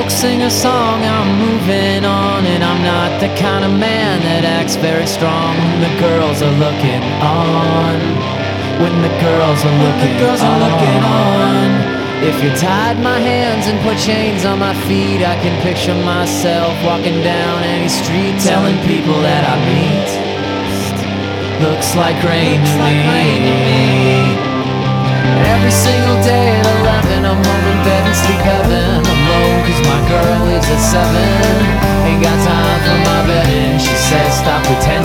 folks sing a song, I'm moving on. And I'm not the kind of man that acts very strong when the girls are looking on. When the girls are looking on. If you tied my hands and put chains on my feet, I can picture myself walking down any street, telling people that I meet, looks like rain to me. Every single day at 11, I'm home in bed and sleep heaven alone, cause my girl leaves at 7. Ain't got time for my bedding, she says stop pretending